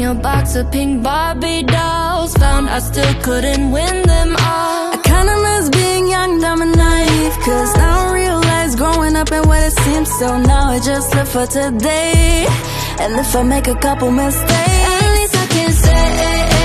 a box of pink Barbie dolls. Found I still couldn't win them all. I kinda miss being young, dumb and naive, cause now I realize growing up ain't what it seems. So now I just live for today, and if I make a couple mistakes, at least I can say